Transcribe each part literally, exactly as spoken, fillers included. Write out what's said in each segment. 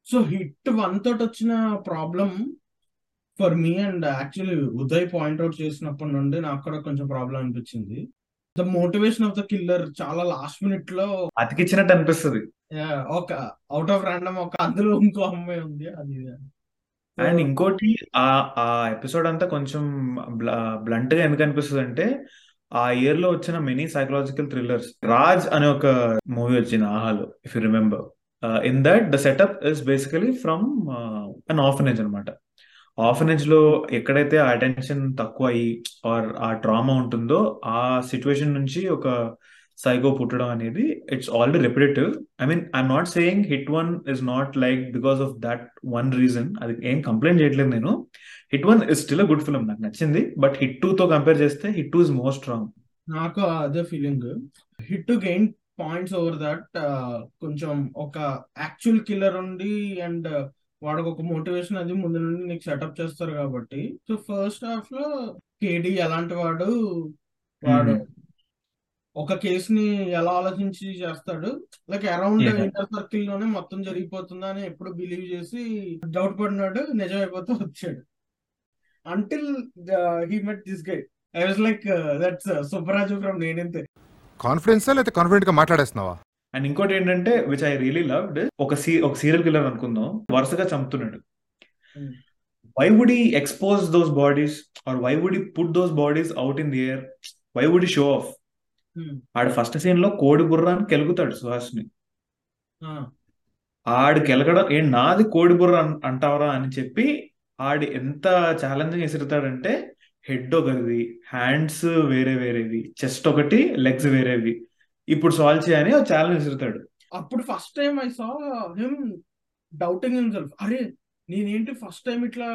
So hit one తోటి వచ్చిన problem for me, and actually Uday point out చేసినప్పటి నుండి నాకు కూడా కొంచెం ప్రాబ్లం అనిపించింది. The motivation of the killer చాలా లాస్ట్ మినిట్ లో అతికిచ్చినట్టు అనిపిస్తుంది. yeah, ఒక అవుట్ ఆఫ్ ర్యాండమ్ ఒక అందులో ఇంకో అమ్మాయి ఉంది అది. సో అండ్ ఇంకోటి, ఆ ఆ ఎపిసోడ్ అంతా కొంచెం బ్లంట్ గా ఎందుకు అనిపిస్తుంది అంటే, ఆ ఇయర్ లో వచ్చిన మెనీ సైకలాజికల్ థ్రిల్లర్స్, రాజ్ అనే ఒక మూవీ వచ్చింది ఆహాలో, if you remember. In that the setup is basically from an orphanage అనమాట. ఆర్ఫనేజ్ లో ఎక్కడైతే ఆ అటెన్షన్ తక్కువ అయ్యి ఆర్ ఆ ట్రామా ఉంటుందో, ఆ సిచ్యువేషన్ నుంచి ఒక సైకో పుట్టడం అనేది it's already repetitive. I mean, I'm not saying hit one is not like because of that one reason, అది ఏం కంప్లైంట్ చేయట్లేదు నేను. Hit one is still a good film, నాకు నచ్చింది. బట్ హిట్ టూ తో కంపేర్ చేస్తే hit two is more strong. నాకు అదే feeling. Hit two gain points over that. కొంచెం ఒక యాక్చువల్ కిల్లర్ ఉండి అండ్ వాడికి ఒక మోటివేషన్ అది ముందు నుండి నీకు సెటప్ చేస్తారు కాబట్టి. సో ఫస్ట్ హాఫ్ లో కేడి ఎలాంటి వాడు, వాడు ఒక కేసుని ఎలా ఆలోచించి చేస్తాడు, లైక్ అరౌండ్ ఇంటర్ సర్కిల్ లోనే మొత్తం జరిగిపోతుందా అని ఎప్పుడు బిలీవ్ చేసి డౌట్ పడినాడు, నిజం అయిపోతూ వచ్చాడు. Until he met this guy, I was like that's Subbaraju from Neninthe. కాన్ఫిడెన్సా లేకపోతే కాన్ఫిడెంట్ గా మాట్లాడేస్తున్నావా? అండ్ ఇంకోటి ఏంటంటే, విచ్ ఐ రియలీ లవ్డ్, ఒక సీ ఒక సీరియల్ కిల్లర్ అనుకుందాం, వరుసగా చంపుతున్నాడు. Why would he expose those bodies, or why would he put those bodies out in the air? Why would he show off? ఆడు ఫస్ట్ సీన్ లో కోడి బుర్ర అని కెలుగుతాడు సుహాస్ని. ఆడు కెలగడం ఏం నాది కోడి బుర్ర అన్- అంటావరా అని చెప్పి ఆడు ఎంత ఛాలెంజింగ్ ఎసురుతాడంటే, హెడ్ ఒకరిది, హ్యాండ్స్ వేరే వేరేవి, చెస్ట్ ఒకటి, లెగ్స్ వేరేవి, ఇప్పుడు సాల్వ్ చేయని ఒక ఛాలెంజ్ ఎసురుతాడు. అప్పుడు first time I saw him doubting himself. అరే నేనేంటి ఫస్ట్ టైం ఇట్లా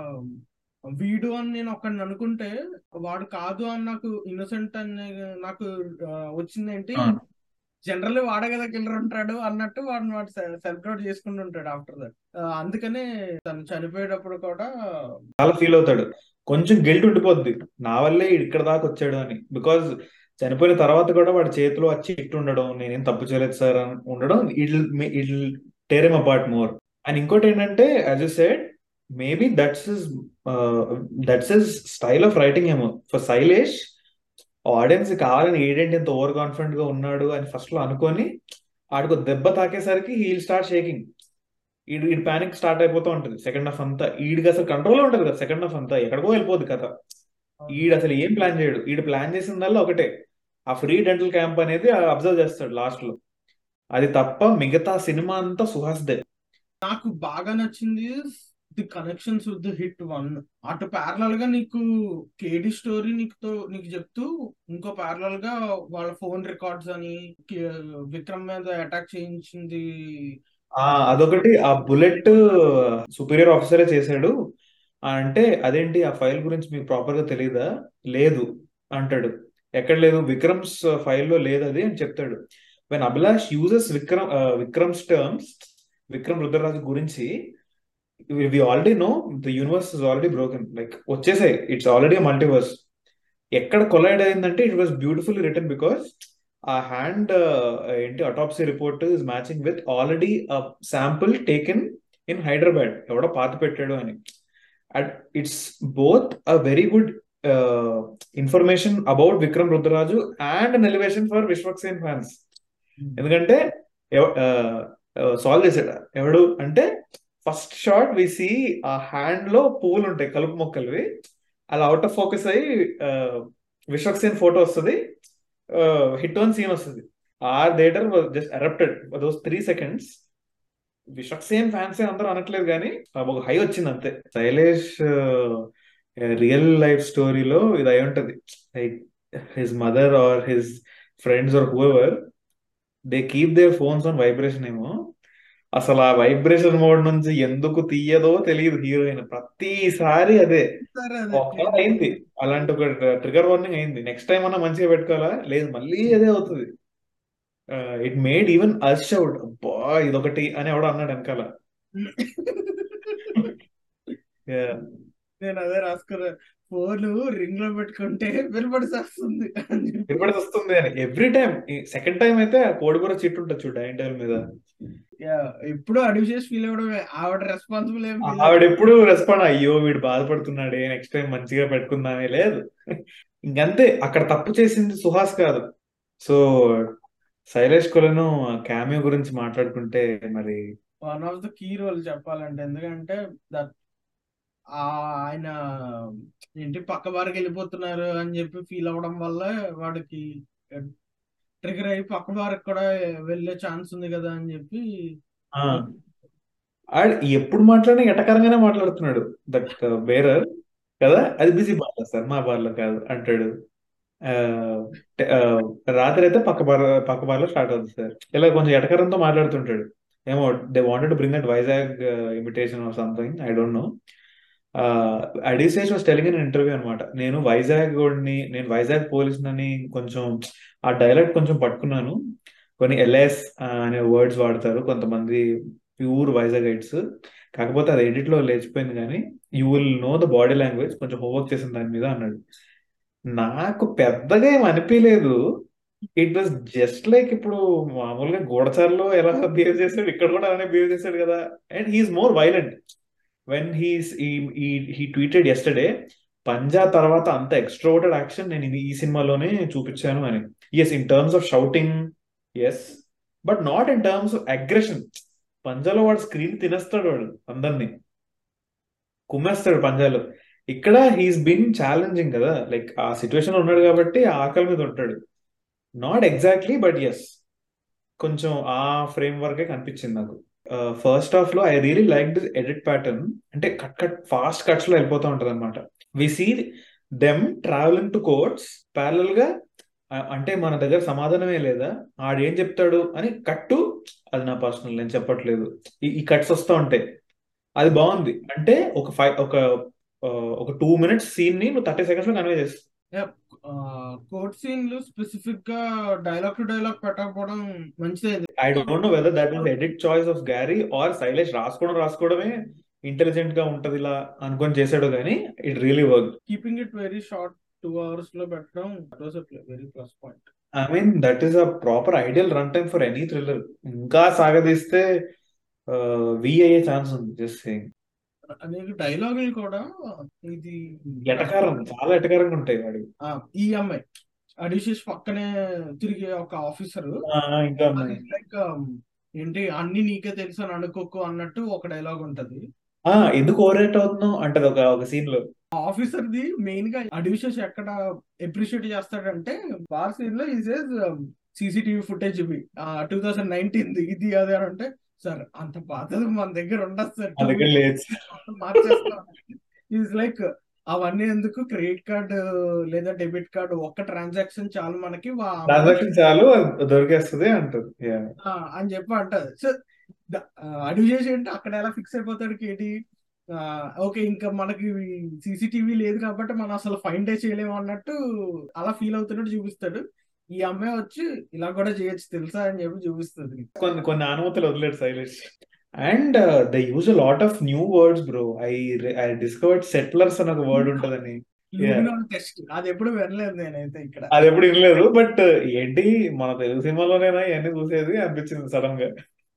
వీడు అని నేను ఒకడిని అనుకుంటే వాడు కాదు అని నాకు ఇన్నోసెంట్ అని నాకు ఆ, వచ్చిందేంటి, ఆ, జనరల్ వాడే కదా కిల్లర్ ఉంటాడు అన్నట్టు వాడిని వాడు సెల్ఫ్ డౌట్ చేసుకుంటూ ఉంటాడు ఆఫ్టర్ దట్. అందుకనే తను చనిపోయేటప్పుడు కూడా చాలా ఫీల్ అవుతాడు. కొంచెం గిల్ట్ ఉండిపోద్ది, నా వల్లే ఈడు ఇక్కడ దాకా వచ్చాడు అని. బికాజ్ చనిపోయిన తర్వాత కూడా వాడి చేతిలో వచ్చి ఇట్టు ఉండడం, నేనేం తప్పు చేయలేదు సార్ అని ఉండడం, it it tear him apart more. And ఇంకోటి ఏంటంటే, as you said, maybe that's his that's his style of writing ఏమో. ఫర్ శైలేష్, ఆడియన్స్ కావాలని ఏడేంటి ఇంత ఓవర్ కాన్ఫిడెంట్ గా ఉన్నాడు అని ఫస్ట్ లో అనుకొని, ఆడికి ఒక దెబ్బ తాకేసరికి హీల్ స్టార్ట్ షేకింగ్. ఈడు ఈడు పానిక్ స్టార్ట్ అయిపోతూ ఉంటుంది సెకండ్ హాఫ్ అంతా. ఈడికి అసలు కంట్రోల్ ఉంటుంది కదా సెకండ్ హాఫ్ అంతా, ఎక్కడికో వెళ్ళిపోద్ది కథ. ఈడు అసలు ఏం ప్లాన్ చేయడు. ఈడు ప్లాన్ చేసిందల్లా ఒకటే, ఆ ఫ్రీ డెంటల్ క్యాంప్ అనేది అబ్జర్వ్ చేస్తాడు లాస్ట్ లో. అది తప్ప మిగతా సినిమా అంతా సుహాస్దే. నాకు బాగా నచ్చింది the connections with the hit one. అటు ప్యారలల్ గా నీకు కేడి స్టోరీ నీకు నీకు చెప్తూ, ఇంకో ప్యారలల్ గా వాళ్ళ ఫోన్ రికార్డ్స్ అని కి- విక్రమ్ మీద అటాక్ చేయించింది. ఆ అదొకటి, ఆ బుల్లెట్ సుపీరియర్ ఆఫీసరే చేశాడు. ఆ, అంటే అదేంటి ఆ ఫైల్ గురించి మీకు ప్రాపర్ గా తెలియదా? లేదు అంటాడు. ఎక్కడ లేదు? విక్రమ్స్ ఫైల్లో లేదు అది అని చెప్తాడు. When Abhilash uses Vikram Vikram's terms, Vikram Rudraraju గురించి, we already know the universe is already broken, like వచ్చేసాయి, ఇట్స్ ఆల్రెడీ మల్టీవర్స్. ఎక్కడ కొలైడ్ అయిందంటే, it was beautifully return. Because ఆ హ్యాండ్ ఏంటి autopsy report is matching with already sample taken in Hyderabad, ఎవడో పాతి పెట్టాడు అని. It's both a very good information about Vikram Rudraraju and an elevation for Vishwaksen fans. ఎందుకంటే solve చేసాడు ఎవడు అంటే, ఫస్ట్ షాట్ వి సీ ఆ హ్యాండ్ లో పువ్వులు ఉంటాయి, కలుపు మొక్కలువి, అలా అవుట్ ఆఫ్ ఫోకస్ అయ్యి విశ్వక్సేన్ ఫోటో వస్తుంది, హిట్ వన్ సీన్ వస్తుంది. ఆ theatre just erupted those three seconds. Vishwaksen fans అందరూ అనట్లేదు కానీ ఒక హై వచ్చింది అంతే. శైలేష్ రియల్ లైఫ్ స్టోరీలో ఇది అయి ఉంటది, like his mother or his friends or whoever, they keep their phones on vibration ఏమో. అసలు ఆ వైబ్రేషన్ మోడ్ నుంచి ఎందుకు తీయదో తెలియదు హీరోయిన్, ప్రతిసారి అదే. సరే అదే ఒకసారి అయింది అలాంటి ఒక ట్రిగర్ వార్నింగ్ అయింది, నెక్స్ట్ టైం అన్నా మంచిగా పెట్టుకోవాలా, లేదు మళ్ళీ అదే అవుతుంది. It made even us shout, అబ్బా ఇదొకటి అని ఎవడో అన్నాడు వెనకాల. Yeah. నేను అదే రాసుకున్నా, ఫోన్ రింగ్ లో పెట్టుకుంటే వినపడి వస్తుంది అని చెప్పి. వినపడి వస్తుంది అని ఎవ్రీ టైం. సెకండ్ టైం అయితే ఆ కోడికూర చిట్టు ఉంటుంది చూడు డైనింగ్ టేబుల్ మీద. Yeah, ఎప్పుడు అడిగి చేసి ఫీల్ అవ్వడమే, ఆవిడ రెస్పాన్సిబుల్ ఏం ఫీల్ ఆవిడ ఎప్పుడు రెస్పాండ్ అయ్యో వీడు బాధపడుతున్నాడే నెక్స్ట్ టైం మంచిగా పెట్టుకుందామే లేదు. ఇంకంతే, అక్కడ తప్పు చేసింది సుహాస్ కాదు. సో శైలేష్ కొలను క్యామియో గురించి మాట్లాడుకుంటే మరి one of the key role చెప్పాలంటే, ఎందుకంటే దట్ ఆయన ఏంటి పక్క బారికి వెళ్ళిపోతున్నారు అని చెప్పి ఫీల్ అవ్వడం వల్ల వాడికి ట్రిగర్ అయ్యి పక్క బారికి కూడా వెళ్ళే ఛాన్స్ ఉంది కదా అని చెప్పి. ఆ, ఆడు ఎప్పుడు మాట్లాడినా ఎటకరంగానే మాట్లాడుతున్నాడు దట్ బేరర్ కదా. అది బిజీ బార్లో సార్, మా బార్లో కాదు అంటాడు. ఆ, ట- ఆ, రాత్రి అయితే పక్క బార్ పక్క బార్లో స్టార్ట్ అవుతుంది సార్. ఇలా కొంచెం ఎటకరంతో మాట్లాడుతుంటాడు. ఏమో they wanted to bring that Vizag imitation or something, I don't know. Adisesh was telling in interview అనమాట, నేను వైజాగ్ వాడిని, నేను వైజాగ్ పోలీస్ అని కొంచెం ఆ డైలాగ్ కొంచెం పట్టుకున్నాను. కొన్ని ఎల్ఎస్ అనే వర్డ్స్ వాడతారు కొంతమంది ప్యూర్ వైజాగ్ గైడ్స్, కాకపోతే అది ఎడిట్ లో లేచిపోయింది, కానీ you will know the body language, కొంచెం హోంవర్క్ చేసిన దాని మీద అన్నాడు. నాకు పెద్దగా ఏం అనిపించలేదు. ఇట్ వాస్ జస్ట్ లైక్ ఇప్పుడు మామూలుగా గూఢచారులో ఎలా బిహేవ్ చేశాడు ఇక్కడ కూడా అలానే బిహేవ్ చేశాడు కదా. And he's more violent when he's he tweeted yesterday, Panja తర్వాత అంత ఎక్స్ట్రోవర్టెడ్ యాక్షన్ నేను ఇది- ఈ సినిమాలోనే చూపించాను అని. Yes, in terms of shouting yes, but not in terms of aggression. పంజాలో వాడు స్క్రీన్ తినేస్తాడు, వాడు అందరినీ కుమ్మేస్తాడు పంజాలో. ఇక్కడ హీస్ బీన్ ఛాలెంజింగ్ కదా, లైక్ ఆ సిచ్యువేషన్ లో ఉన్నాడు కాబట్టి ఆ ఆకలి మీద ఉంటాడు. నాట్ ఎగ్జాక్ట్లీ, బట్ ఎస్, కొంచెం ఆ ఫ్రేమ్ వర్కే కనిపించింది నాకు. ఫస్ట్ హాఫ్ లో I really like this edit pattern, అంటే కట్ కట్ ఫాస్ట్ కట్స్ లో వెళ్ళిపోతూ ఉంటది అనమాట. We see them travelling to courts parallel గా. ఆ, అంటే మన దగ్గర సమాధానమే లేదా, ఆడేం చెప్తాడు అని కట్టు, అది నా పర్సనల్, నేను చెప్పట్లేదు, ఈ ఈ కట్స్ వస్తూ ఉంటాయి. అది బాగుంది. అంటే ఒక ఫైవ్ ఒక ఆ, ఒక టూ మినిట్స్ సీన్ ని నువ్వు థర్టీ సెకండ్స్ లో కన్వే చేస్తావు. కోర్ట్ సీన్లు స్పెసిఫిక్ గా డైలాగ్ టు డైలాగ్ పెట్టకపోవడం మంచిదే. I don't know whether that was edit choice of Garry or Shailesh రాసుకోవడం రాసుకోవడమే ఇంటెలిజెంట్ గా ఉంటది ఇలా అనుకొని చేశాడు, కానీ it really work. Keeping it very short, two hours లో పెట్టడం very plus point. I mean that is a proper ideal run time for any thriller. ఇంకా సాగదీస్తే వి అయ్యే ఛాన్స్ ఉంది. Just saying. నీకు డైలాగులు కూడా ఇది ఎటకారం, చాలా ఎటకారంగా ఉంటాయి వాడి. ఆ, ఈ అమ్మాయి అడిషిష్ పక్కనే తిరిగే ఒక ఆఫీసర్, ఆ, ఇంకా ఉన్నాయి. లైక్ ఏంటి అన్ని నీకే తెలుసు అని అనుకోకు అన్నట్టు ఒక డైలాగ్ ఉంటది. ఆ, ఎందుకు ఓవర్ యాక్ట్ అవుతున్నావు అంటది ఒక ఒక సీన్ లో. ఆఫీసర్ ది మెయిన్ గా అడిషిష్ ఎక్కడ అప్రిషియేట్ చేస్తాడంటే, బార్ సీన్ లో ఈసేజ్ సీసీటీవీ ఫుటేజ్ ఇవి టూ థౌసండ్ నైన్టీన్ ఇది అది అని అంటే, సార్ అంత పాతది మన దగ్గర ఉండదు సార్, నా దగ్గర లేదు. మార్చేస్తాం. ఈజ్ లైక్ అవన్నీ ఎందుకు, క్రెడిట్ కార్డు లేదా డెబిట్ కార్డు ఒక్క ట్రాన్సాక్షన్ చాలు మనకి వా- ట్రాన్సాక్షన్ చాలు, అది దొరికేస్తుంది అంటది. Yeah. ఆ, అని చెప్పి అంటది. సో అడిగి చేసి అంటే అక్కడ ఎలా ఫిక్స్ అయిపోతాడు కేటి, ఓకే ఇంకా మనకి సీసీటీవీ లేదు కాబట్టి మనం అసలు ఫైండ్ డే చేయలేము అన్నట్టు అలా ఫీల్ అవుతున్నట్టు చూపిస్తాడు. ఈ అమ్మాయి వచ్చి ఇలా కూడా చేయొచ్చు తెలుసా అని చెప్పి చూపిస్తుంది. కొన్ని కొన్ని అనుమతులు వదిలేడు Shailesh. And they use a lot of new words bro. I I discovered settlers అని ఒక వర్డ్ ఉంటదని. లూమినాల్ టెస్ట్ అది ఎప్పుడు వినలేదు నేనైతే ఇక్కడ. అది ఎప్పుడు వినలేదు, బట్ ఏంటి మన తెలుగు సినిమాలోనేనా ఇవన్నీ చూసేది అనిపించింది సడన్ గా.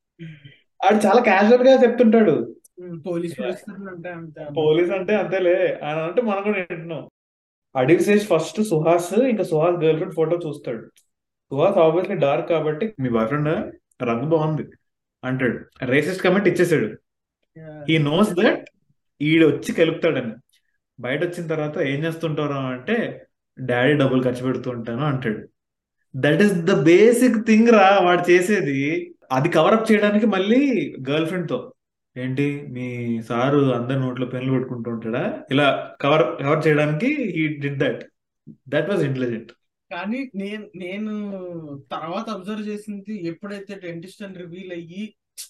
ఆడు చాలా క్యాజువల్ గా చెప్తుంటాడు, పోలీస్ పరిస్థితులు అంటే అంతే. పోలీస్ అంటే అంతేలే అని అంటే మనం కూడా వింటున్నాం. అడిశేష్ ఫస్ట్ సుహాస్, ఇంకా సుహాస్ గర్ల్ ఫ్రెండ్ ఫోటో చూస్తాడు. సుహాస్ ఆబ్వియస్లీ డార్క్ కాబట్టి మీ బాయ్ ఫ్రెండ్ రంగు బాగుంది అంటాడు. రేసిస్ట్ కమెంట్ ఇచ్చేసాడు. హీ నోస్ దట్ ఈడు వచ్చి కెలుపుతాడని. బయట వచ్చిన తర్వాత ఏం చేస్తుంటారు అంటే, డాడీ డబ్బులు ఖర్చు పెడుతూ ఉంటాను అంటాడు. That is the basic thing రా వాడు చేసేది. అది కవరప్ చేయడానికి మళ్ళీ గర్ల్ ఫ్రెండ్ తో ఏంటి మీ సారు అందరి నోట్లో పెన్లు పెట్టుకుంటూ ఉంటాడా, ఇలా కవర్ కవర్ చేయడానికి he did that. That was intelligent. కానీ నేను నేను తర్వాత అబ్జర్వ్ చేసింది, ఎప్పుడైతే డెంటిస్ట్ అని రివీల్ అయ్యి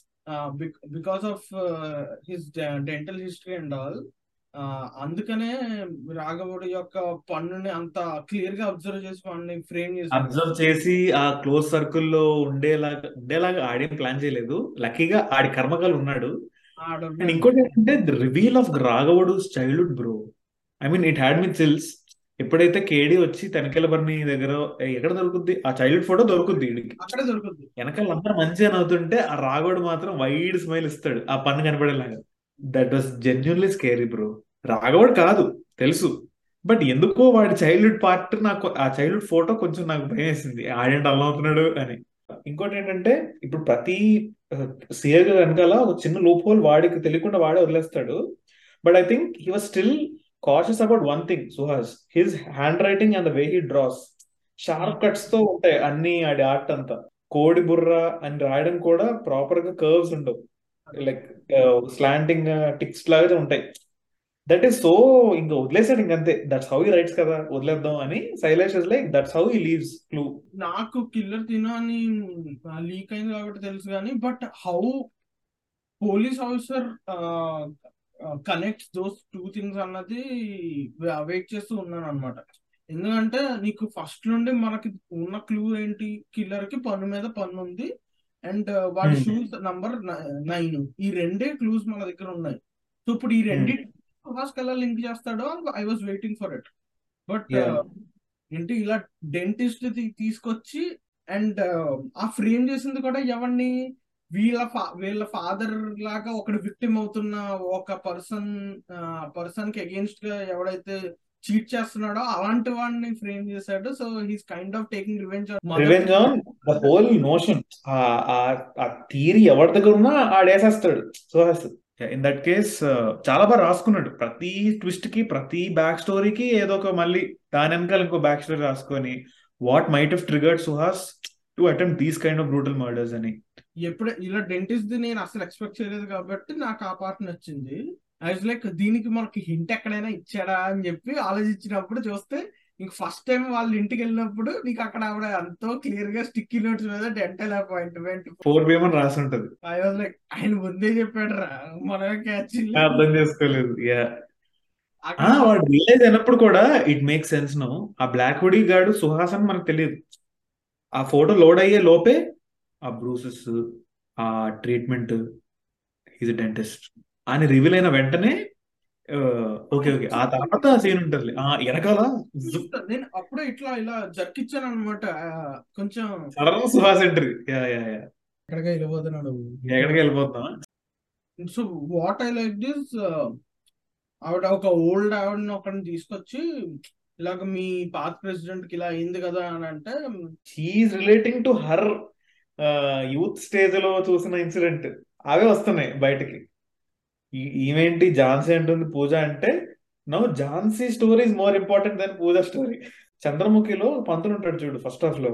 because of his dental history and all, అందుకనే రాఘవుడి యొక్క పన్నుని అంత క్లియర్ గా అబ్జర్వ్ చేసి వాడిని ఫ్రేమ్ చేసి అబ్జర్వ్ చేసి ఆ క్లోజ్ సర్కిల్ లో ఉండేలాగా ఉండేలాగా ఆడేం ప్లాన్ చేయలేదు. లక్కీగా ఆడి కర్మకాలు ఉన్నాడు. అండ్ ఆడున్నాడు. ఇంకోటి ఏంటంటే the reveal of Raghavudu childhood bro. I mean it had me chills. ఎప్పుడైతే కేడి వచ్చి తనికెల బర్ని దగ్గర "ఏ, ఎక్కడ దొరుకుద్ది ఆ చైల్డ్హుడ్ ఫోటో దొరుకుద్ది వీడికి అక్కడే దొరుకుద్ది. వెనకాల అందరూ మంచిగా నవ్వుతుంటే ఆ రాఘవుడు మాత్రం వైడ్ స్మైల్ ఇస్తాడు ఆ పన్ను కనపడేలాగా. That was genuinely scary bro. Raghavudu కాదు తెలుసు, బట్ ఎందుకో వాడి చైల్డ్హుడ్ పార్ట్ నాకు ఆ చైల్డ్హుడ్ ఫోటో కొంచెం నాకు భయం వేసింది, ఆడేంటి అలా అవుతున్నాడు అని. ఇంకోటి ఏంటంటే ఇప్పుడు ప్రతి సీరియల్ వెనకాల ఒక చిన్న లూప్ హోల్ వాడికి తెలియకుండా వాడే వదిలేస్తాడు. But I think he was still cautious about one thing Suhas, his handwriting and the way he draws. Sharp cuts తో ఉంటాయి అన్ని ఆడి ఆర్ట్ అంతా. కోడి బుర్ర అని రాయడం కూడా ప్రాపర్ గా కర్వ్స్ ఉండవు, లైక్ స్లాంటింగ్ టిక్స్ లాగా ఉంటాయి. దట్ ఈస్ సో ఇంకా వదిలేసాడు ఇంకంతే. దట్స్ హౌ హీ రైట్స్ కదా, వదిలేద్దాం అని. Shailesh is like that's how he leaves clue. నాకు కిల్లర్ తిను అని లీక్ అయింది కాబట్టి తెలుసు కానీ, but how police officer connects those two things అన్నది వెయిట్ చేస్తూ ఉన్నాను అనమాట. ఎందుకంటే నీకు ఫస్ట్ నుండి మనకి ఉన్న క్లూ ఏంటి, కిల్లర్ కి పన్ను మీద పన్ను ఉంది అండ్ వాడి షూస్ నంబర్ నైన్. ఈ రెండే క్లూస్ మన దగ్గర ఉన్నాయి. సో ఇప్పుడు ఈ రెండి సుహాస్ కల్లా లింక్ చేస్తాడో I was waiting for it. But ఏంటి ఇలా డెంటిస్ట్ తీసుకొచ్చి అండ్ ఆ ఫ్రేమ్ చేసింది కూడా ఎవరిని, వీళ్ళ ఫా వీళ్ళ ఫాదర్ లాగా ఒకటి విక్టిమ్ అవుతున్న ఒక పర్సన్ పర్సన్ కి అగేన్స్ట్ గా ఎవడైతే చీట్ చేస్తున్నాడో అలాంటి వాడిని ఫ్రేమ్ చేశాడు. So he's kind of taking revenge revenge on the whole notion. ఆ థియరీ ఎవరి దగ్గర ఉన్నా ఆడేసేస్తాడు సుహాస్. ఇన్ దట్ కేస్ చాలా బాగా రాసుకున్నాడు. ప్రతి ట్విస్ట్ కి ప్రతి బ్యాక్ స్టోరీకి ఏదో ఒక మళ్ళీ దాని వెనకాల ఇంకో బ్యాక్ స్టోరీ రాసుకొని what might have triggered Suhas to attempt these kind of brutal murders అని. ఎప్పుడే ఇలా డెంటిస్ట్ ది నేను అసలు ఎక్స్పెక్ట్ చేయలేదు కాబట్టి నాకు ఆ పార్ట్ నచ్చింది. ఐ వాజ్ లైక్ దీనికి మనకి హింట్ ఎక్కడైనా ఇచ్చాడా అని చెప్పి ఆలోచించినప్పుడు చూస్తే ఇంక ఫస్ట్ టైం వాళ్ళ ఇంటికి వెళ్ళినప్పుడు నీకు అక్కడ ఆవిడ ఎంతో క్లియర్ గా స్టిక్కీ నోట్స్ మీద డెంటల్ అపాయింట్మెంట్ ఫోర్ బి అని రాసి ఉంటది. ఐ వాజ్ లైక్ ఆయన ముందే చెప్పాడు రా, మనమే క్యాచ్ అర్థం చేసుకోలేదు. యా వాడు రియలైజ్ అయినప్పుడు కూడా ఇట్ మేక్ సెన్స్ నో. ఆ బ్లాక్ హుడీ గాడు సుహాస్ అని మనకు తెలియదు. ఆ ఫోటో లోడ్ అయ్యే లోపే ఆ బ్రూసెస్, ఆ ట్రీట్మెంట్, ఈజ్ డెంటిస్ట్ అని రివీల్ అయిన వెంటనే ఓకే ఓకే ఆ తర్వాత సీన్ ఉంటుంది ఆ వెనకాల నేను అప్పుడే ఇట్లా ఇలా జర్కిచ్చాను అనమాట. కొంచెం sudden Suhas entry. Yeah yeah yeah ఎక్కడికి వెళ్ళిపోతున్నాడు, ఎక్కడికి వెళ్ళిపోతాం. So what I like this, ఆవిడ ఒక ఓల్డ్ ఆవిడని ఒకరిని తీసుకొచ్చి ఇలాగ మీ పాత ప్రెసిడెంట్ కి ఇలా అయింది కదా అని అంటే she's relating to her youth stage లో చూసిన ఇన్సిడెంట్ అవే వస్తున్నాయి బయటకి. ఈవేంటి ఝాన్సీ అంటుంది పూజ అంటే, no Jhansi story is more important then Pooja story. చంద్రముఖిలో పంతులు ఉంటాడు చూడు ఫస్ట్ హాఫ్ లో,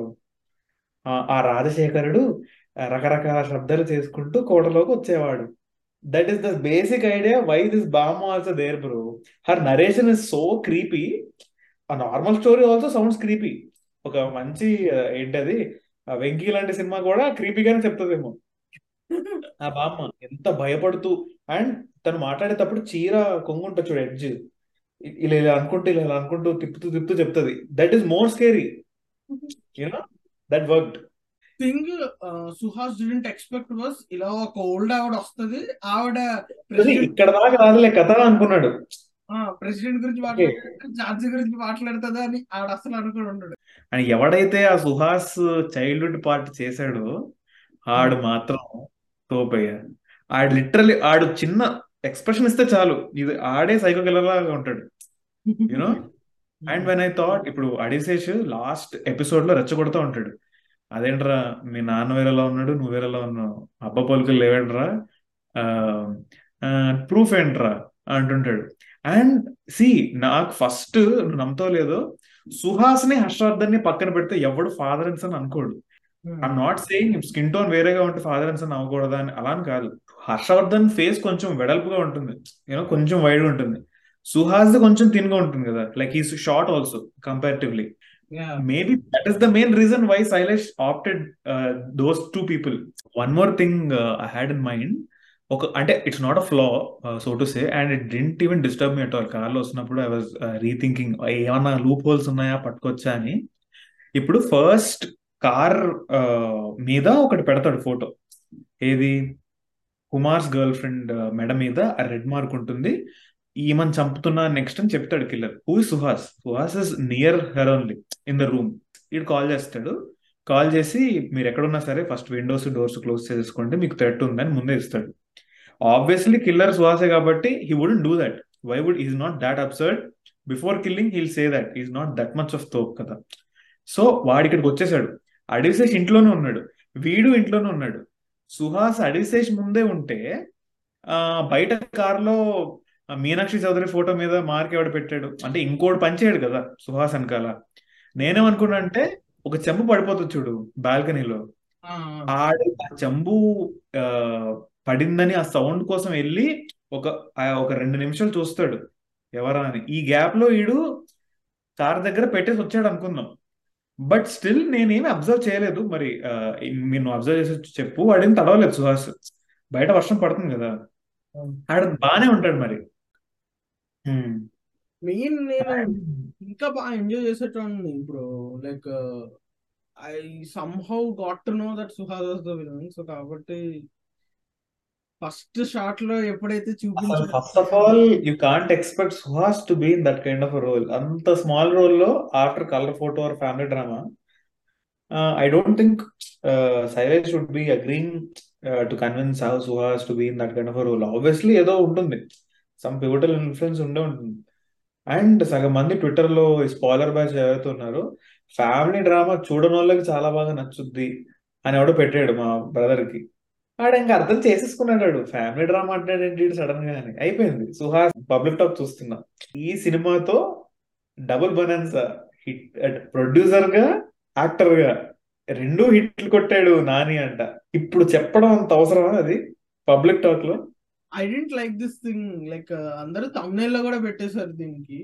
ఆ రాజశేఖరుడు రకరకాల శబ్దాలు చేసుకుంటూ కోటలోకి వచ్చేవాడు. That is the basic idea why this balm also there bro. Her narration is so creepy. ఆ normal story also sounds creepy. ఒక మంచి ఏంటది వెంకీ లాంటి సినిమా కూడా క్రీపీగానే చెప్తుందేమో. ఆ బామ్మ ఎంత భయపడుతూ, అండ్ తను మాట్లాడేటప్పుడు చీర కొంగుంటా చూడు ఎడ్జ్, ఇలా ఇలా అనుకుంటూ ఇలా ఇలా అనుకుంటూ తిప్పుతూ తిప్పుతూ చెప్తుంది. That is more scary, you know that worked. Thing Suhas didn't expect was ఇలా ఒక ఓల్డ్ ఆవిడ వస్తుంది, ఆవిడ ఇక్కడ దాకా రాదులే కథ అనుకున్నాడు. ప్రెసిడెంట్ గురించి మాట్లాడుతుంది, ఝాన్సీ గురించి మాట్లాడుతుందా అని ఆవిడ అసలు అనుకుని ఉన్నాడు. అండ్ ఎవడైతే ఆ సుహాస్ చైల్డ్హుడ్ పార్ట్ చేశాడో ఆడు మాత్రం తోపయ్యాడు. ఆడు లిటరలీ ఆడు చిన్న ఎక్స్ప్రెషన్ ఇస్తే చాలు ఇది ఆడే సైకో కిల్లర్ లాగా ఉంటాడు, you know. And when I thought ఇప్పుడు అడిశేష్ లాస్ట్ ఎపిసోడ్ లో రెచ్చగొడుతూ ఉంటాడు, అదేంట్రా మీ నాన్న వేరేలా ఉన్నాడు నువ్వు వేరేలా ఉన్నావు, అబ్బ పలుకులు లేవేంట్రా, ప్రూఫ్ ఏంట్రా అంటుంటాడు. అండ్ సి నాకు ఫస్ట్ నువ్వు నమ్ముతావు లేదో సుహాస్ ని హర్షవర్ధన్ ని పక్కన పెడితే ఎవడు ఫాదర్ అండ్ సన్ అనుకోడు. I'm not saying skin tone వేరేగా ఉంటే ఫాదర్ అండ్ సన్ అవ్వకూడదా అని, అలా అని కాదు. హర్షవర్ధన్ ఫేస్ కొంచెం వెడల్పుగా ఉంటుంది, యూనో కొంచెం వైడ్ గా ఉంటుంది. సుహాస్ కొంచెం థిన్ గా ఉంటుంది కదా, like he's short also comparatively. Maybe that is the main reason why Shailesh opted those two people. One more thing I had in mind, ఒక అంటే it's not a flaw so to say, and it didn't even disturb me at all. కార్లో వస్తున్నప్పుడు I was rethinking ఏమన్నా loopholes ఉన్నాయా పట్టుకొచ్చా అని. ఇప్పుడు first car మీద ఒకటి పెడతాడు ఫోటో, ఏది కుమార్స్ గర్ల్ ఫ్రెండ్ మెడ మీద ఆ రెడ్ మార్క్ ఉంటుంది. ఈమెను చంపుతున్నా నెక్స్ట్ అని చెప్తాడు killer. Who is Suhas? Suhas is near her only in the room. వీడు కాల్ చేస్తాడు. కాల్ చేసి మీరు ఎక్కడున్నా సరే ఫస్ట్ విండోస్ డోర్స్ క్లోజ్ చేసుకోండి, మీకు థ్రెట్ ఉందని ముందే ఇస్తాడు. ఆబ్వియస్లీ కిల్లర్ సుహాసే కాబట్టి he wouldn't do that. Why would is not that absurd? Before killing he'll say that is not that much of తోప్ కదా. సో వాడి ఇక్కడికి వచ్చేసాడు. అడివిశేష్ ఇంట్లోనే ఉన్నాడు, వీడు ఇంట్లోనే ఉన్నాడు. సుహాస్ అడివిశేష్ ముందే ఉంటే ఆ బయట కారులో మీనాక్షి చౌదరి ఫోటో మీద మార్క్ ఎవడు పెట్టాడు అంటే ఇంకోటి పనిచేయడు కదా సుహాస్ వెనకాల. నేనేమనుకున్నా అంటే ఒక చెంబు పడిపోతుంది చూడు బాల్కనీలో, ఆ, ఆడు ఆ చెంబు ఆ, పడిందని ఆ సౌండ్ కోసం వెళ్ళి ఒక ఆ ఒక రెండు నిమిషాలు చూస్తాడు ఎవరా అని. ఈ గ్యాప్ లో వీడు కార్ దగ్గర పెట్టేసి వచ్చాడు అనుకుందాం. బట్ స్టిల్ నేనేమి అబ్జర్వ్ చేయలేదు. మరి ఆ, మీరు అబ్జర్వ్ చేసి చెప్పు. వాడేం తడవలేదు సుహాస్. బయట వర్షం పడుతుంది కదా, ఆడ బానే ఉంటాడు మరి. హ్మ్. మెయిన్ నేను ఇంకా బాగా ఎంజాయ్ చేసేటోడిని ఇప్పుడు. Like I somehow got to know that Suhas was the villain. So కాబట్టి ఫస్ట్ షాట్ లో ఎప్పుడైతే అసలు చూపించాడు first of all you can't expect Suhas to be in that kind of role. అంత స్మాల్ రోల్ లో after Colour Photo or Family Drama. I don't think Shailesh would be agreeing to convince how Suhas to be in that kind of role. Obviously ఏదో ఉంటుంది, some pivotal influence ఉండే ఉంటుంది. And సగం మంది Twitter లో spoiler batch ఎవరైతున్నారు, Family Drama చూడని వాళ్ళకి చాలా బాగా నచ్చుద్ది అని ఎవడో పెట్టాడు మా బ్రదర్ కి. వాడు ఇంకా అర్థం చేసేసుకున్నాడు ఫ్యామిలీ డ్రామా అంటాడేంటి సడన్ గా అని. అయిపోయింది. సుహాస్ పబ్లిక్ టాక్ చూస్తున్నా. ఈ సినిమాతో డబుల్ బనాన్సా. హిట్ ప్రొడ్యూసర్ గా యాక్టర్ గా రెండు హిట్లు కొట్టాడు నాని అంట. ఇప్పుడు చెప్పడం అంత అవసరమా అది పబ్లిక్ టాక్ లో? I didn't like this thing. Like అందరూ thumbnail లో కూడా పెట్టేశారు దీనికి.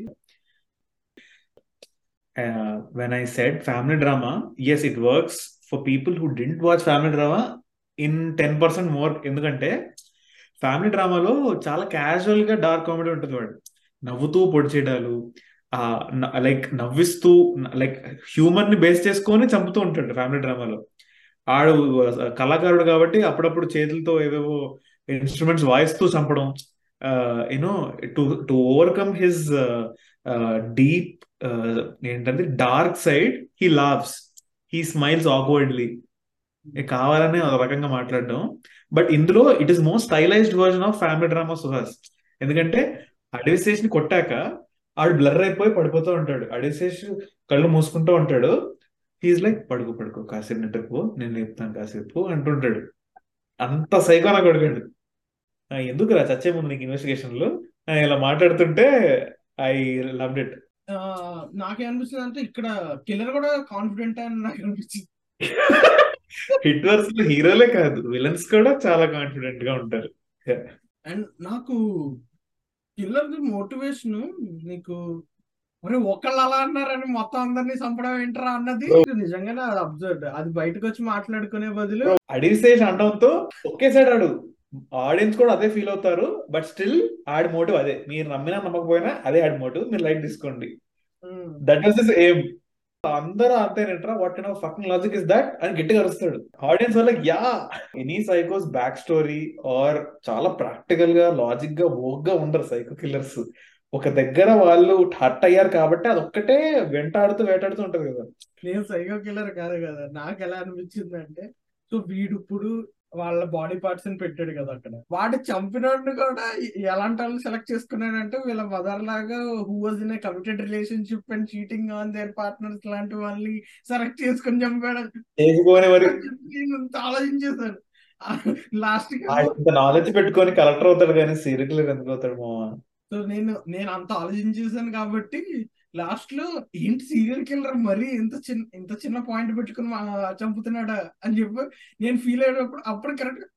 When I said Family Drama, yes it works for people who didn't watch Family Drama in ten percent more. ఎందుకంటే ఫ్యామిలీ డ్రామాలో చాలా క్యాజువల్ గా డార్క్ కామెడీ ఉంటుంది. వాడు నవ్వుతూ పొడి చేయడాలు, ఆ లైక్ నవ్విస్తూ లైక్ హ్యూమర్ ని బేస్ చేసుకొని చంపుతూ ఉంటాడు ఫ్యామిలీ డ్రామాలో. ఆడు కళాకారుడు కాబట్టి అప్పుడప్పుడు చేతులతో ఏవేవో ఇన్స్ట్రుమెంట్స్ వాయిస్తూ చంపడం, you know to to overcome his deep ఏంటంటే dark side he laughs, he smiles awkwardly, కావాలని ఒక రకంగా మాట్లాడడం. బట్ ఇందులో it is most stylized version of Family Drama Suhas. ఎందుకంటే అడివిశేష్ ని కొట్టాక ఆడు బ్లర్ అయిపోయి పడిపోతూ ఉంటాడు. అడివిశేష్ కళ్ళు మూసుకుంటూ ఉంటాడు. హీఈస్ లైక్ పడుకో పడుకో కాసేపు నిద్రపో, నేను చెప్తాను కాసేపు అంటుంటాడు. అంత సైకోనా కొడుకాడు. ఎందుకు రా చచ్చే ముందు నీకు ఇన్వెస్టిగేషన్లు ఇలా మాట్లాడుతుంటే ఐ లవ్డ్ ఇట్. నాకేమనిపిస్తుంది అంటే ఇక్కడ కిల్లర్ కూడా కాన్ఫిడెంట్ అని నాకు అనిపించింది. హిట్ వర్స్ లో హీరోలే కాదు విలన్స్ కూడా చాలా కాన్ఫిడెంట్ గా ఉంటారు. అండ్ నాకు కిల్లర్ మోటివేషన్ నీకు మరి ఒకళ్ళు అలా అన్నారని మొత్తం అందరినీ చంపడం ఏంట్రా అన్నది నిజంగానే అది అబ్జర్వ్. అది బయటకు వచ్చి మాట్లాడుకునే బదులు అడివిశేష్ అనడంతో ఒకేసారి ఆడు ఆడియన్స్ కూడా అదే ఫీల్ అవుతారు. బట్ స్టిల్ ఆడి మోటివ్ అదే. మీరు నమ్మినా నమ్మకపోయినా అదే ఆడి మోటివ్. మీరు లైట్ తీసుకోండి. That was his aim. అందరూ అంతేనంటారా, what kind of fucking logic is that అని గట్టిగా అరుస్తాడు. ఆడియన్స్ వల్ల యా ఎనీ సైకోస్ బ్యాక్ స్టోరీ ఆర్ చాలా ప్రాక్టికల్ గా లాజిక్ గా ఓగ్ గా ఉండరు సైకో కిల్లర్స్. ఒక దగ్గర వాళ్ళు హర్ట్ అయ్యారు కాబట్టి అదొక్కటే వెంటాడుతూ వేటాడుతూ ఉంటది కదా. నేను సైకో కిల్లర్ కాదు కదా. నాకు ఎలా అనిపించింది అంటే, సో వీడు ఇప్పుడు వాళ్ళ బాడీ పార్ట్స్ ని పెట్టాడు కదా అక్కడ. వాడు చంపినోడిని కూడా ఎలాంటి వాళ్ళు సెలెక్ట్ చేసుకున్నాడంటే వీళ్ళ మదర్ లాగా who was in a committed relationship and cheating on their partners లాంటి వాళ్ళని సెలెక్ట్ చేసుకుని చంపాడు. ఆలోచించేశాను లాస్ట్ నాలెడ్జ్ పెట్టుకొని కలెక్టర్ అవుతాడు కానీ సీరియల్ కిల్లర్ ఎందుకు అవుతాడు మావా? సో నేను నేను అంత ఆలోచించేసాను కాబట్టి లాస్ట్ లో ఏంటి సీరియల్ కిల్లర్ మరీ ఇంత చిన్న ఇంత చిన్న పాయింట్ పెట్టుకుని చంపుతున్నాడా అని చెప్పి నేను ఫీల్ అయ్యేటప్పుడు అప్పుడు correct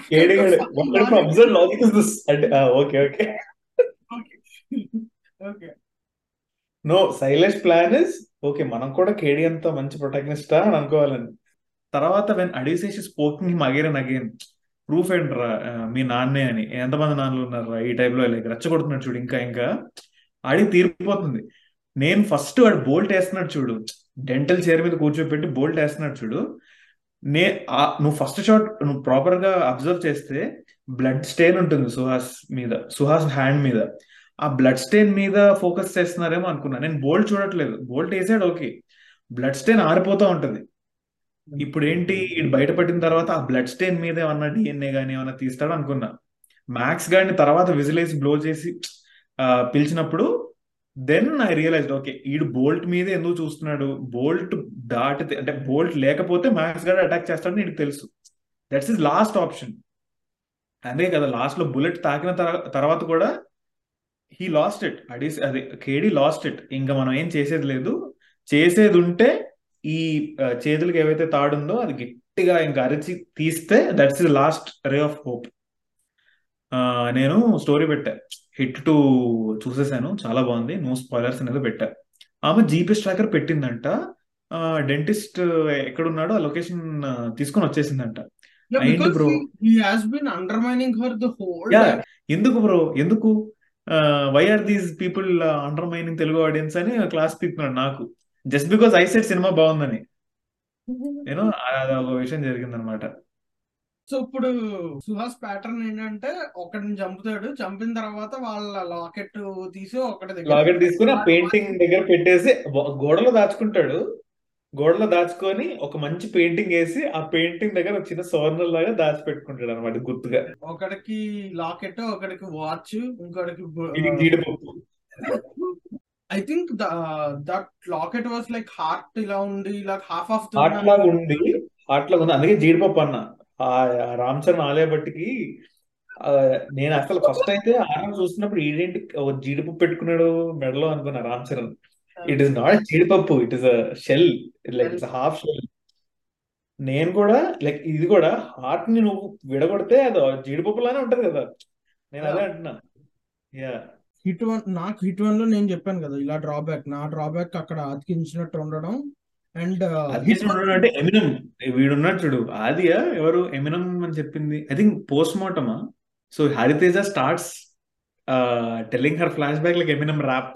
no Shailesh plan is okay, మనం కూడా కేడి అంత మంచి ప్రొటాగనిస్టా అని అనుకోవాలని. తర్వాత when Adivi Sesh spoking him again and again, proof ఏంట్రా మీ నాన్నే అని, ఎంతమంది నాన్నలు ఉన్నారా ఈ టైప్ లో లైక్ రెచ్చగొడుతున్నాడు చూడు. ఇంకా ఇంకా ఆడికి తీరిపోతుంది. నేను ఫస్ట్ వాడు బోల్ట్ వేస్తున్నాడు చూడు, డెంటల్ చైర్ మీద కూర్చోబెట్టి బోల్ట్ వేస్తున్నాడు చూడు. నే నువ్వు ఫస్ట్ షాట్ నువ్వు ప్రాపర్ గా అబ్జర్వ్ చేస్తే బ్లడ్ స్టెయిన్ ఉంటుంది సుహాస్ మీద, సుహాస్ హ్యాండ్ మీద. ఆ బ్లడ్ స్టెయిన్ మీద ఫోకస్ చేస్తున్నారేమో అనుకున్నా. నేను బోల్ట్ చూడట్లేదు, బోల్ట్ వేసాడు ఓకే, బ్లడ్ స్టెయిన్ ఆరిపోతా ఉంటది. ఇప్పుడు ఏంటి ఇది బయటపడిన తర్వాత ఆ బ్లడ్ స్టెయిన్ మీద ఏమన్నా డిఎన్ఏ గానీ ఏమన్నా తీస్తాడు అనుకున్నా. మ్యాక్స్ గాడిని తర్వాత విజిలేసి బ్లో చేసి ఆ, పిలిచినప్పుడు దెన్ ఐ రియలైజ్డ్ ఓకే ఈడు బోల్ట్ మీద ఎందుకు చూస్తున్నాడు, బోల్ట్ దాటితే అంటే బోల్ట్ లేకపోతే మ్యాక్స్ గాడు అటాక్ చేస్తాడని నీకు తెలుసు. That's is last option. అదే కదా లాస్ట్ లో బుల్లెట్ తాకిన తర- తర్వాత కూడా హీ లాస్ట్ ఇట్. అడి అదే కేడీ లాస్ట్ ఇట్. ఇంకా మనం ఏం చేసేది లేదు. చేసేది ఉంటే ఈ ఆ, చేతులకి ఏవైతే తాడుందో అది గట్టిగా ఇంకా అరిచి తీస్తే that's the last ray of hope. నేను స్టోరీ పెట్టా, హిట్ టు చూసేసాను, చాలా బాగుంది, నో స్పాయిలర్స్ అనేది పెట్టా. ఆమె జీపీఎస్ ట్రాకర్ పెట్టిందంట, డెంటిస్ట్ ఎక్కడున్నాడో ఆ లొకేషన్ తీసుకొని వచ్చేసిందంట. Yeah, ఏంటి because bro? he, he has been undermining her the whole yeah, time. ఎందుకు బ్రో, ఎందుకు why are these people undermining Telugu audience అని క్లాస్ పీకున్నాడు నాకు, జస్ట్ బికాస్ ఐ సెట్ సినిమా బాగుందని. నేను అది ఒక విషయం జరిగింది అనమాట. సో ఇప్పుడు సుహాస్ ప్యాటర్న్ ఏంటంటే ఒకటిని చంపుతాడు, చంపిన తర్వాత వాళ్ళ లాకెట్ తీసి ఒకటి దగ్గర లాకెట్ తీసుకుని ఆ వాడు పెయింటింగ్ దగ్గర పెట్టేసి గో- గోడలో దాచుకుంటాడు. గోడలో దాచుకొని ఒక మంచి పెయింటింగ్ వేసి ఆ పెయింటింగ్ దగ్గర ఒక చిన్న సోర్నర్ లాగా దాచిపెట్టుకుంటాడు అనమాట గుర్తుగా. ఒకడికి లాకెట్, ఒకడికి వాచ్, ఇంకోటికి వీడికి జీడిపప్పు. I think that locket was like heart ఇలా ఉండి ఇలా హాఫ్ ఆఫ్ హార్ట్ లాగా ఉంది, హార్ట్ లాగా ఉంది, అందుకే జీడిపప్పు అన్న. ఆ ఆ రామ్ చరణ్ ఆలియా భట్కి ఆ, నేను అసలు ఫస్ట్ అయితే ఆరం చూస్తున్నప్పుడు ఈడేంటి ఓ జీడిపప్పు పెట్టుకున్నాడు మెడలో అనుకున్నా Ram Charan. It is not జీడిపప్పు, it is a shell, like it's half shell. నేను కూడా లైక్ ఇది కూడా హార్ట్ ని నువ్వు విడగొడితే అది జీడిపప్పు లానే ఉంటది కదా, నేను అదే అంటున్నా. యా, హిట్ వన్, నాకు హిట్ వన్ లో నేను చెప్పాను కదా ఇలా డ్రాబ్యాక్, నా డ్రాబ్యాక్ అక్కడ అతికించినట్టు ఉండడం. అండ్ అది అంటే ఎమినం వీడున్నాడు చూడు, ఆదియా ఎవరు ఎమినం అని చెప్పింది, ఐ థింక్ పోస్ట్ మార్టమా. So Hariteja starts telling her flashback like Eminem rap.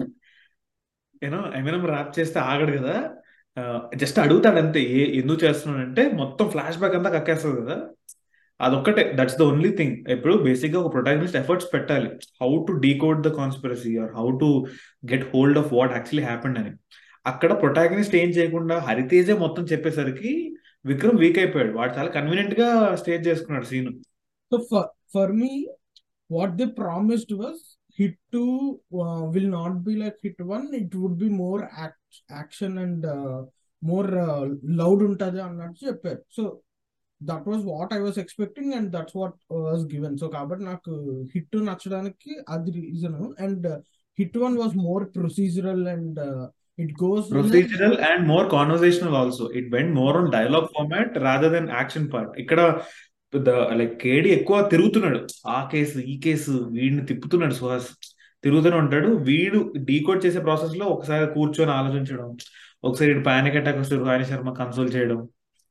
You know Eminem rap చేస్తే ఆగడు కదా, జస్ట్ అడుగుతాడు అంతే ఏ ఎందుకు చేస్తున్నాడు అంటే మొత్తం ఫ్లాష్ బ్యాక్ అంతా కక్కేస్తుంది కదా. అదొక్కటే, దట్స్ ద ఓన్లీ థింగ్. ఇప్పుడు బేసిక్ గా ఒక ప్రొటాగనిస్ట్ ఎఫర్ట్స్ పెట్టాలి, how to decode the conspiracy or how to get hold of what actually happened అని. అక్కడ ప్రొటాగనిస్ట్ ఏం చేయకుండా హరితేజే మొత్తం చెప్పేసరికి విక్రమ్ వీక్ అయిపోయాడు. వాడు చాలా కన్వీనియంట్ గా స్టేజ్ చేసుకున్నాడు scene. So for for me what they promised was hit two uh, will not be like hit one, it would be more act, action and uh, more uh, loud untadi annattu chepparu. So that was what I was expecting and that's what was given. So kabatti naaku hit two nachchadaniki adi reason. And uh, hit one was more procedural and uh, it goes in a- procedural and more conversational also. It went more on dialogue format rather then action part. ఇక్కడ like KD ఎక్కువ తిరుగుతున్నాడు, ఆ case ఈ case వీడిని తిప్పుతున్నాడు సుహాస్, తిరుగుతూనే ఉంటాడు. వీడు decode చేసే ప్రాసెస్ లో ఒకసారి కూర్చొని ఆలోచించడం, ఒకసారి ఇటు పానిక్ అటాక్ వస్తే రోహిణి శర్మ కన్సోల్ చేయడం,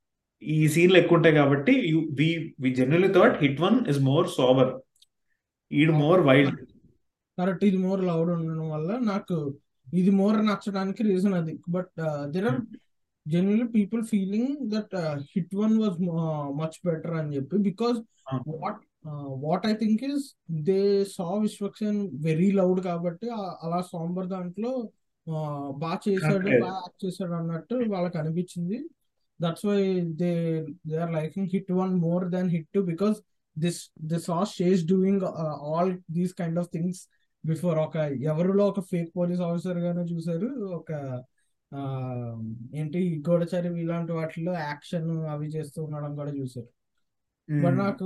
ఈ సీన్లు ఎక్కువ ఉంటాయి. కాబట్టి we we generally thought hit one is more sober, ఈడ్ మోర్ వైల్డ్. కరెక్ట్, ఇది మోర్ లౌడ్ ఉండడం వల్ల నాకు ఇది మోర్ నచ్చడానికి రీజన్ అది. But there are genuinely people feeling that uh, hit one was uh, much better అని చెప్పి, because Ah. what uh, what I think is they saw Vishwakshan very loud కాబట్టి ఆ- అలా సాంబర్ దాంట్లో uh, బాగా చేశాడు, Correct. బాగా యాక్ట్ చేశాడు అన్నట్టు వాళ్ళకి అనిపించింది. That's why they they are liking hit one more than hit two, because this this saw Chase doing uh, all these kind of things before. ఒక ఎవరిలో ఒక ఫేక్ పోలీస్ ఆఫీసర్ గానే చూసారు, ఒక ఆ ఏంటి గూఢచర్యం ఇలాంటి వాటిలో యాక్షన్ అవి చేస్తూ ఉండడం కూడా చూసారు. బట్ నాకు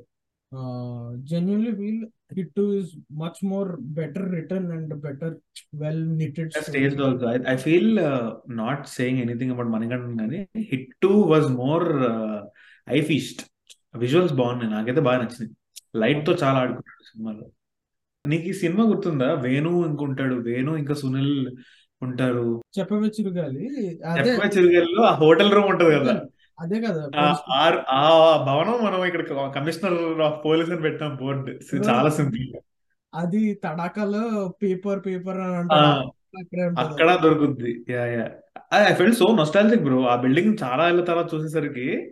genuinely feel hit two is much more better return and better well knitted Staged also. I, I feel uh, not saying anything about Manikandan కానీ hit two was more eye feast. Visuals బాగున్నాయి, నాకైతే బాగా నచ్చింది. Light తో చాలా ఆడుకుంటాడు సినిమాలో. నీకు ఈ సినిమా గుర్తుందా? వేణు ఇంకుంటాడు, వేణు ఇంకా సునీల్ ఉంటారు. చెప్పవే చిరుగాలి, అదే చెప్పే చిరుగల్లో ఆ హోటల్ రూమ్ ఉంటది కదా, అదే కదా ఆ- ఆ- ఆ భవనం మనం ఇక్కడ కమిషనర్ ఆఫ్ పోలీస్ అని పెట్టాం బోర్డు. చాలా సింపుల్. అది తడాకాలో పేపర్ పేపర్ అని అంటాడు, అక్కడే ఉంటుంది. అక్కడ దొరుకుద్ది. Yeah yeah I felt so nostalgic bro. ఆ బిల్డింగ్ చాలా ఏళ్ళ తర్వాత చూసేసరికి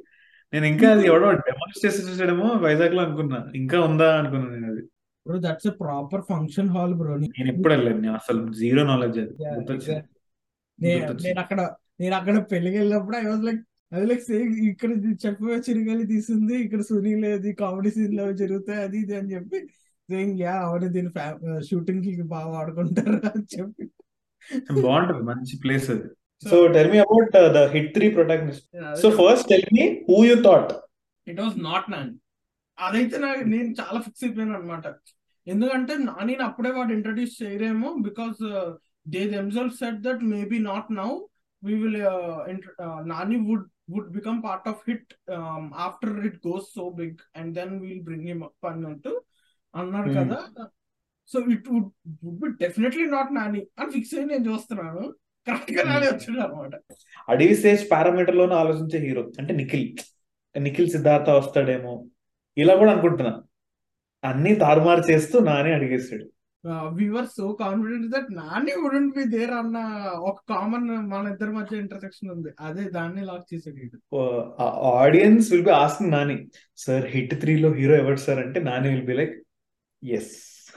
నేను ఇంకా అది ఎవడో డెమాన్స్ట్రేషన్ చేసాడేమో వైజాగ్ లో అనుకున్నా, ఇంకా ఉందా అనుకున్నా నేను అది. Bro that's a proper function hall bro. నేను ఎప్పుడు వెళ్ళలేదు, నేను అసలు జీరో నాలెడ్జ్, అది గుర్తొచ్చింది నేను గుర్తొచ్చింది అక్కడ నేను అక్కడ పెళ్లికి వెళ్ళినప్పుడు ఐ వాజ్ లైక్ అది లైక్ సేమ్ ఇక్కడ చెప్పే చిరుగలి తీసింది, ఇక్కడ సునీల్ అది కామెడీ సీన్ లో జరుగుతాయి అది ఇది అని చెప్పి సేయింగ్ యా అవును దీని షూటింగ్ కి బాగా వాడుకుంటారు అని చెప్పి. బాగుంటది, మంచి ప్లేస్ అది. So so tell me about the hit three protagonist. So first tell me who you thought. It was not Nani. అదైతే నాకు నేను చాలా ఫిక్స్ అయిపోయాను అనమాట. ఎందుకంటే నాని అప్పుడే వాడు ఇంట్రడ్యూస్ చేయరేమో, because they themselves said that maybe not now we will uh, int- uh, Nani would would become part of hit um, after it goes so big, and then we'll bring him up అన్నట్టు అన్నారు కదా. So it would would be definitely not Nani అని fix అయ్యి నేను చూస్తున్నాను. Correct గా నాని వచ్చాడు అనమాట. అడవి స్టేజ్ పారామీటర్ లోనే ఆలోచించే హీరో అంటే నిఖిల్, నిఖిల్ సిద్ధార్థ వస్తాడేమో ఇలా కూడా అనుకుంటున్నా. అన్ని తారుమారు చేస్తూ Nani అడిగేస్తాడు. we were so confident that Nani wouldn't be there అన్న ఒక కామన్ మన ఇద్దరి మధ్య ఇంటర్సెక్షన్ ఉంది, అదే దాన్ని లాక్ చేసాడు. Audience will be asking Nani, sir hit three లో హీరో ఎవరు సార్ అంటే Nani will be like yes.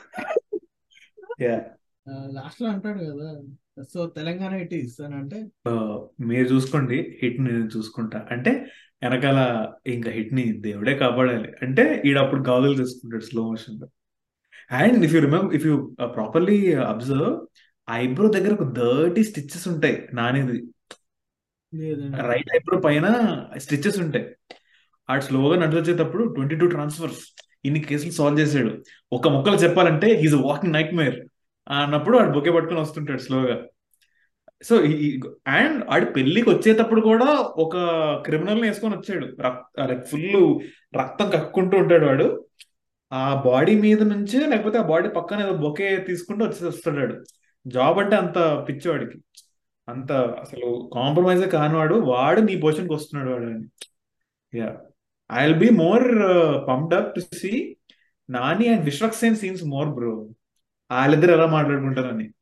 Yeah last లో అంటాడు కదా, సో తెలంగాణ ఇట్ ఈస్ అని అంటే మీరు చూసుకోండి హిట్ ని నేను చూసుకుంటా అంటే వెనకాల ఇంకా హిట్ ని దేవుడే కాపాడాలి అంటే ఈడప్పుడు గాగులు తీసుకుంటాడు స్లో మోషన్ లో. And if you remember, if you properly observe, eyebrow దగ్గర ఒక థర్టీ స్టిచెస్ ఉంటాయి నానిది. రైట్ ఐబ్రో పైన స్టిచెస్ ఉంటాయి. ఆడు స్లోగా నడిచొచ్చేటప్పుడు ట్వంటీ టూ ట్రాన్స్ఫర్స్ ఇన్ని కేసులు సాల్వ్ చేసాడు. ఒక ముక్కలు చెప్పాలంటే హీజ్ వాకింగ్ నైట్ మేర్ అన్నప్పుడు ఆడు బొకే పట్టుకొని వస్తుంటాడు స్లోగా. సో అండ్ ఆడి పెళ్లికి వచ్చేటప్పుడు కూడా ఒక క్రిమినల్ వేసుకొని వచ్చాడు, రక్త ఫుల్ రక్తం కక్కుంటూ ఉంటాడు వాడు. ఆ బాడీ మీద నుంచే లేకపోతే ఆ బాడీ పక్కన ఏదో బొకే తీసుకుంటూ వచ్చి వస్తాడు. జాబ్ అంటే అంత పిచ్చివాడికి, అంత అసలు కాంప్రమైజే కానివాడు వాడు నీ పొజిషన్కి వస్తున్నాడు వాడు అని. Yeah I will be more pumped up to see Nani and Vishwak Sen scenes more bro. వాళ్ళిద్దరు ఎలా మాట్లాడుకుంటారని.